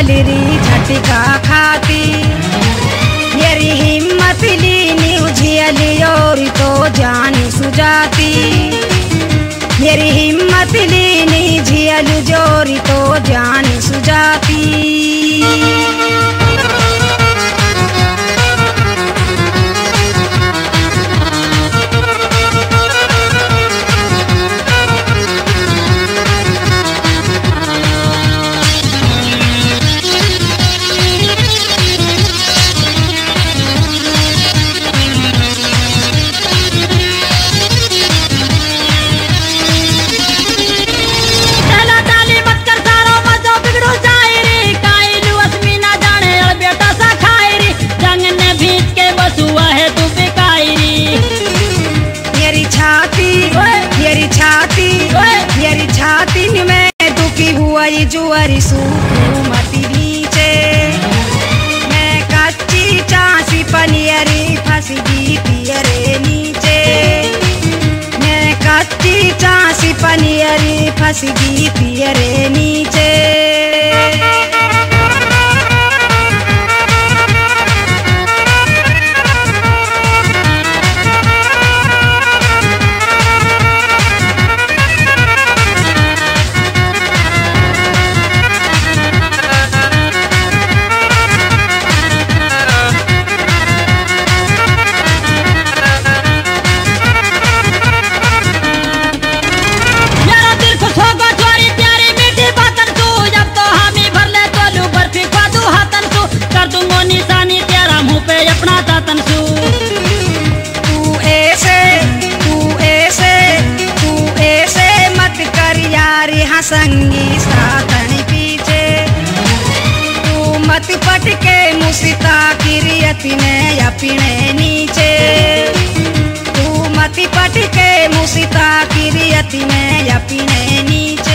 डुअलरी झटका खाती मेरी हिम्मत ली उझियली और तो जान सुजाती मेरी हिम्मत ली झियल जोरी तो जान सुजाती जुअरी सूमती नीचे मैं कच्ची चांसी पनियरी फंस गई पियरे नीचे मैं कच्ची चांसी पनियरी फंस गई पियरे नीचे संगी साधन पीछे तू मत पटके मुसिता किरियत में अपने नीचे तू मत पटके मुसिता किरियत में अपने नीचे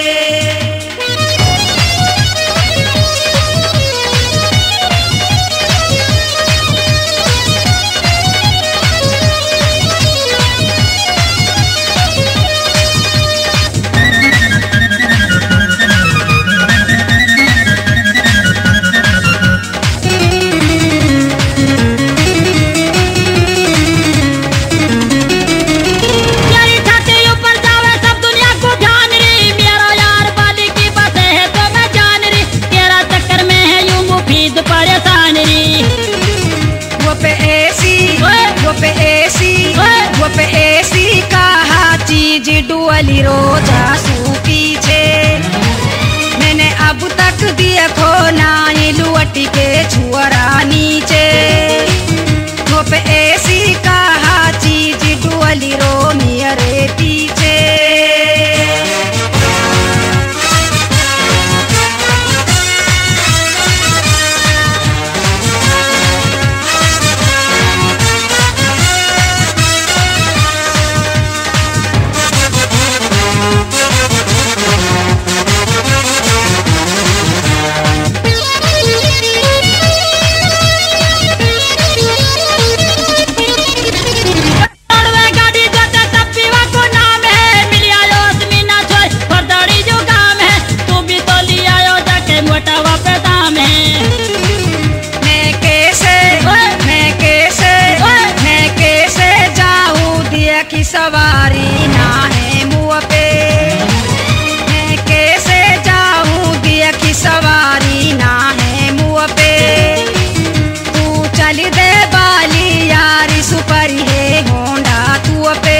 पे ऐसी कहा चीज डुअली रोजा सू पीछे मैंने अब तक देखो नाई लुअटी के छुअरा नीचे वो पे ऐसी कहा चीज डुअली रो मियरे पीछे की सवारी ना है मुँह पे मैं कैसे जाऊँ दिया की सवारी ना है मुँह पे तू चल दे बाली यारी सुपर है होंडा तू पे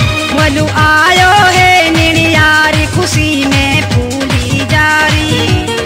आयो है निड़ियारी खुशी में फूली जारी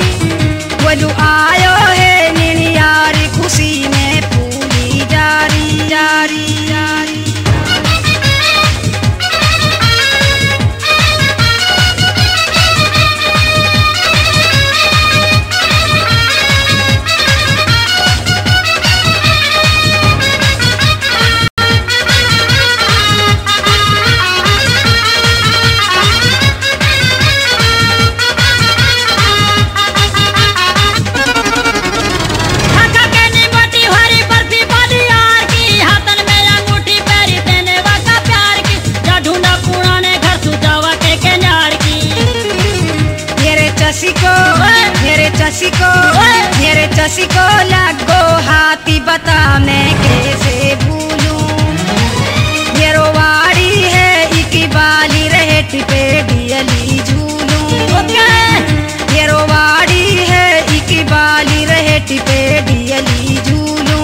चसी को लगो हाथी बता मैं कैसे भूलूं। मेरो वाड़ी है इकी बाली रहे टिपे दियली झूलूं। मेरो वाड़ी है इकी बाली रहे टिपे दियली झूलूं।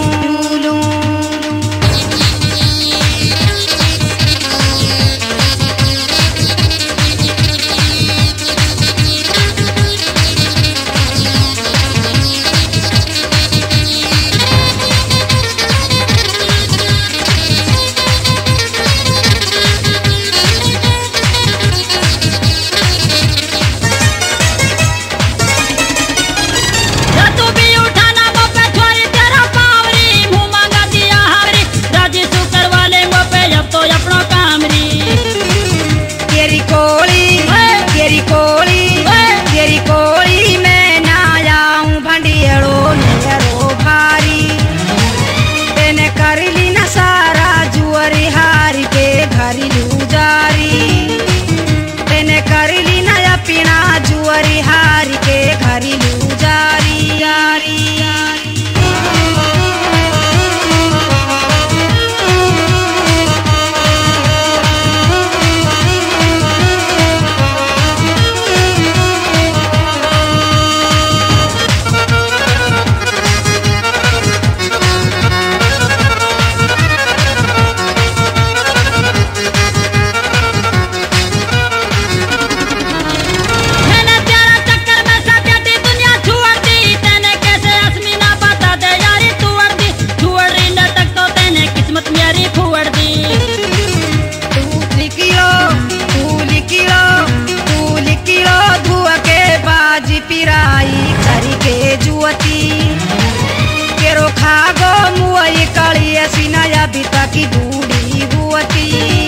की बूढ़ी हुआती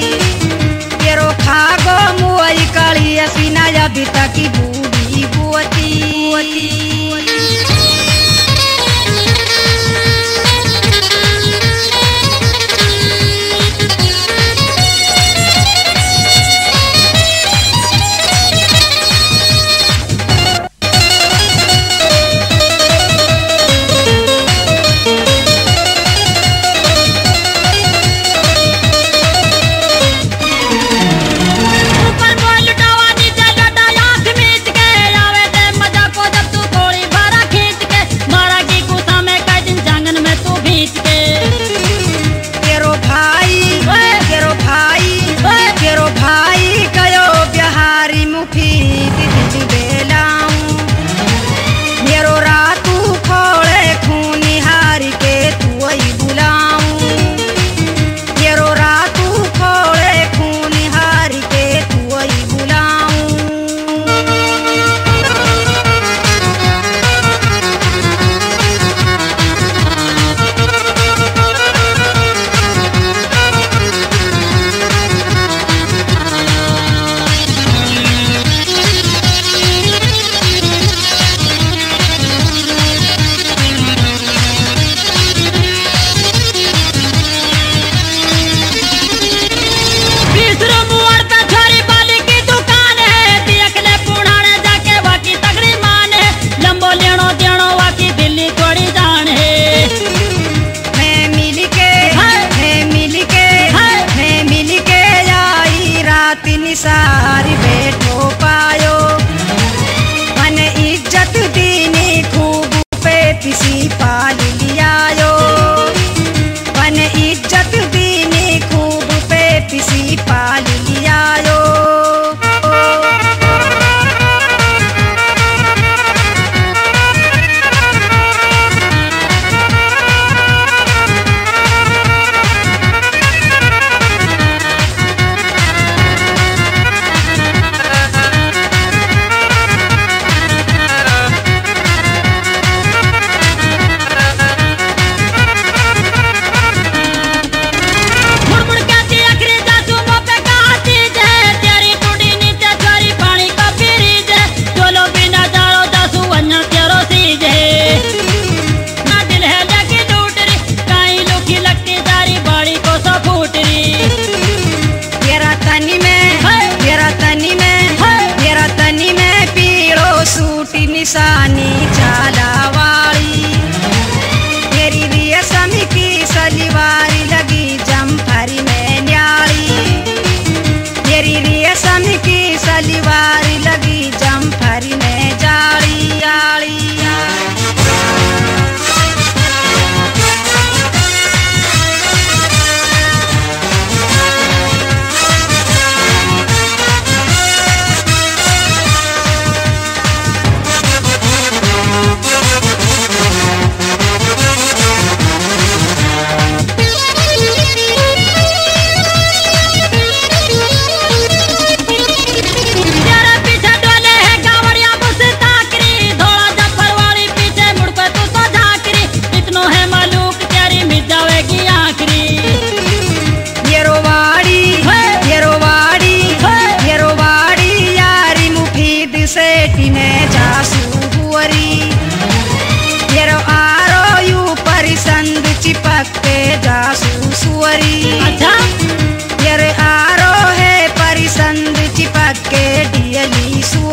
केरो खागो मुई काली सीना या बिता की बूढ़ी हुआती। ऊपर बोल लुटावा नीचे लटा आँख मीच के आवे ते मजा को जब तू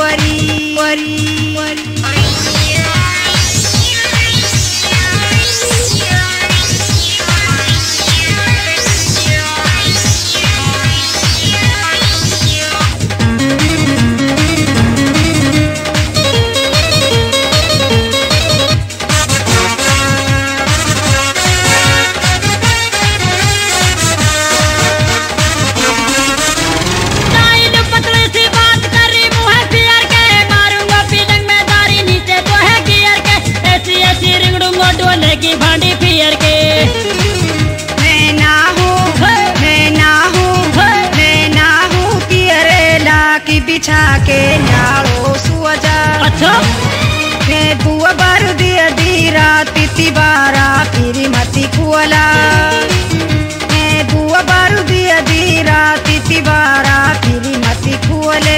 की भांडी पियर के मैं ना हूँ तियरेला की बिछा के न्यालो सुअजा। अच्छा मैं बुआ बारू दिया दीरा तिती बारा फिरी मती कुअला। मैं बुआ बारू दिया दीरा तिती बारा फिरी मती कुअले।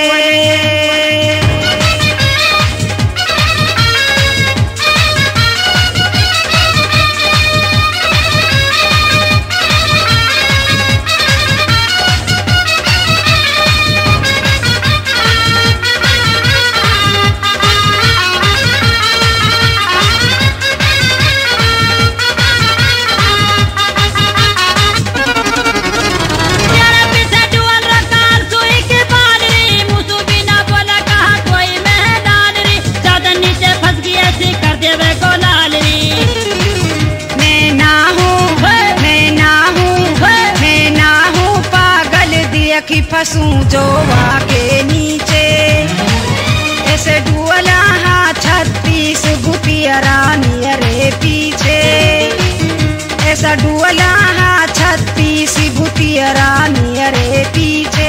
की फंसू जोवा के नीचे ऐसे डुअला हाँ 36 भूतिया रानी अरे पीछे। ऐसा डुअला हाँ 36 भूतिया रानी अरे पीछे।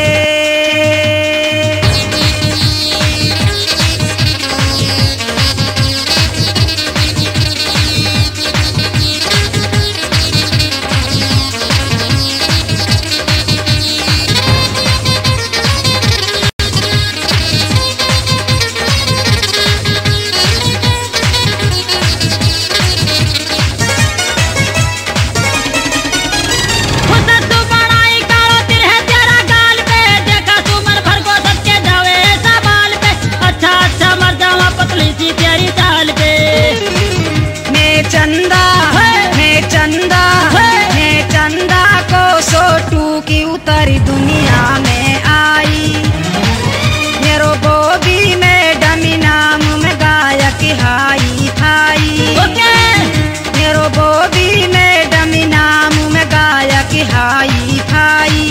मैं चंदा को सोटू की उतरी दुनिया में आई। मेरो बोबी में डमी नाम में गायक हाई फाई। मेरो बोबी में डमी नाम में गायक हाई फाई।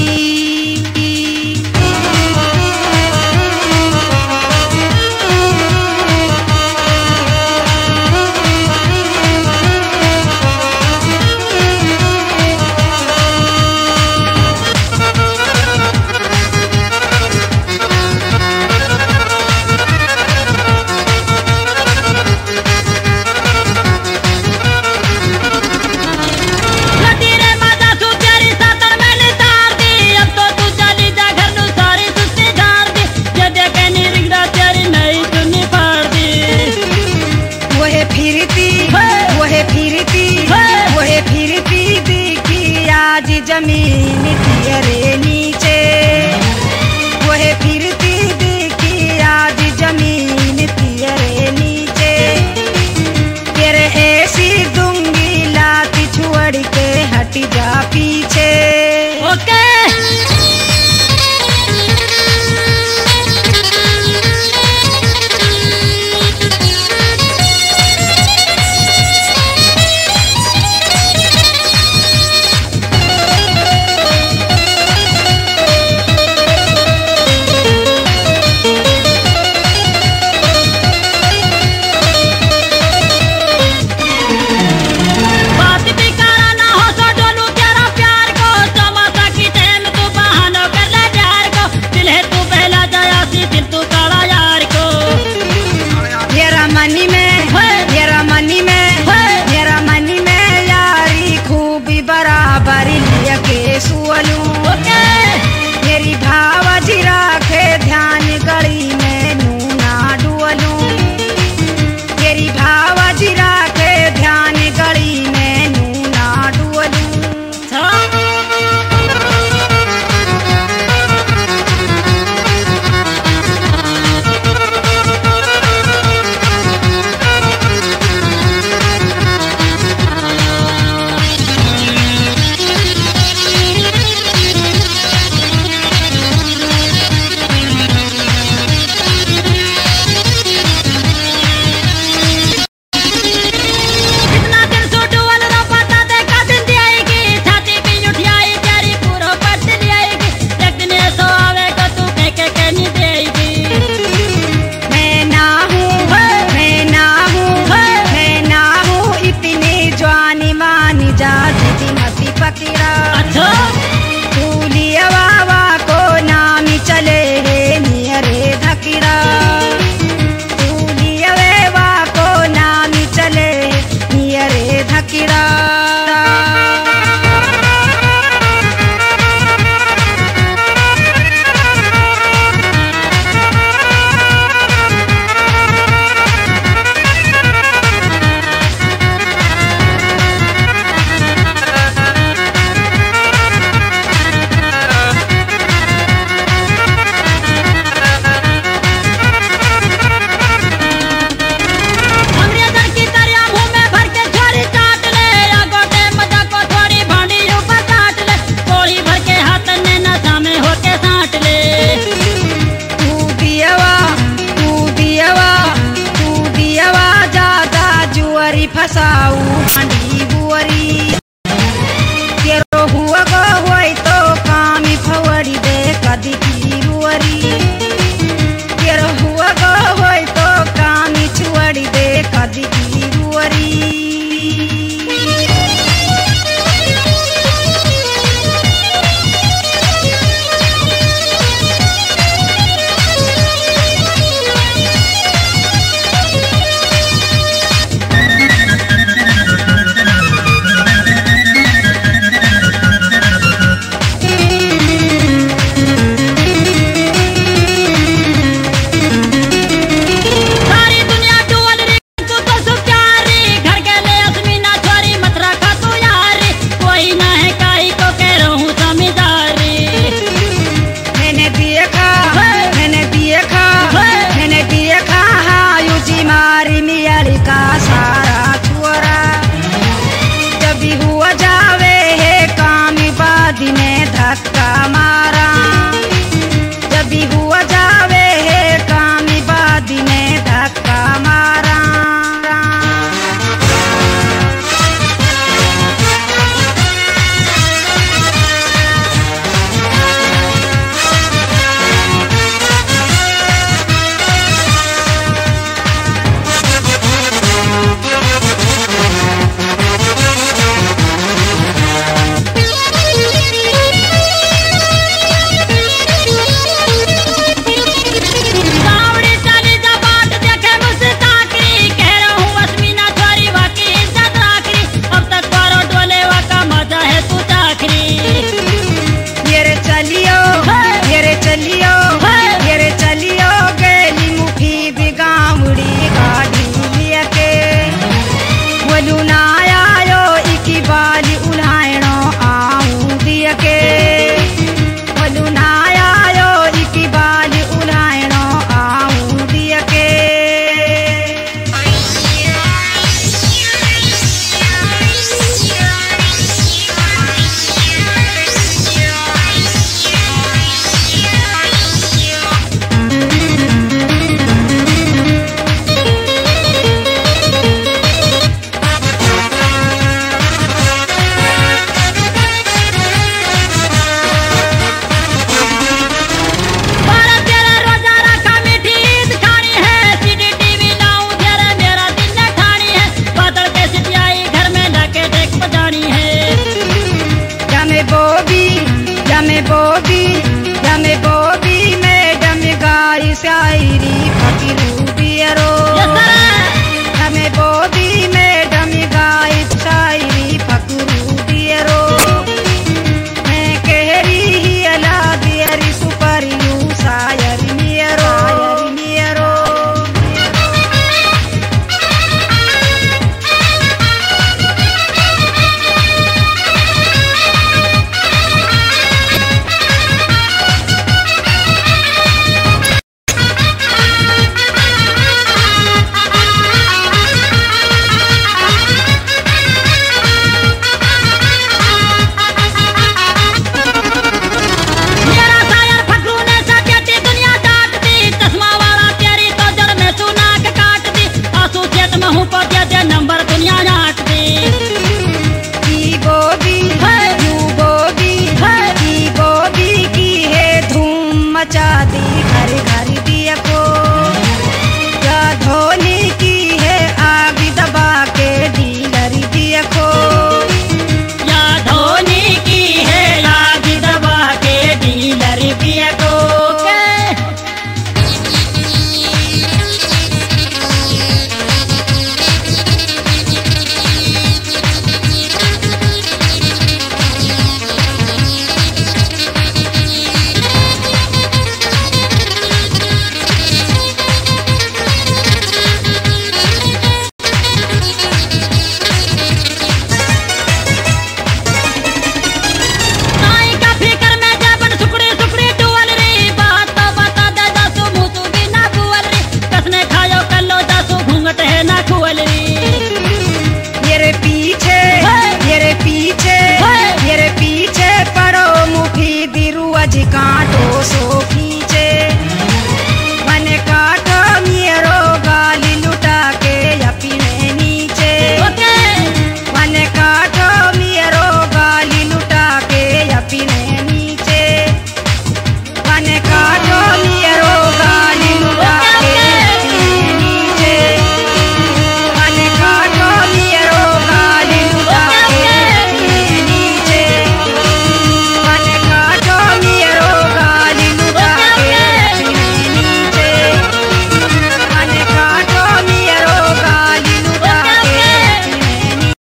फिरती दिखी आज जमीन तेरे नीचे। वह फिरती दिखी आज जमीन तेरे नीचे। तेरे ऐसी दूंगी लाती छोड़ के हट जा पीछे। ओके मेरी भावजी राखे ध्यान गली में नूना डुअलूं। मेरी भावजी राखे ध्यान गली में नूना डुअलूं। फसाऊ हंडी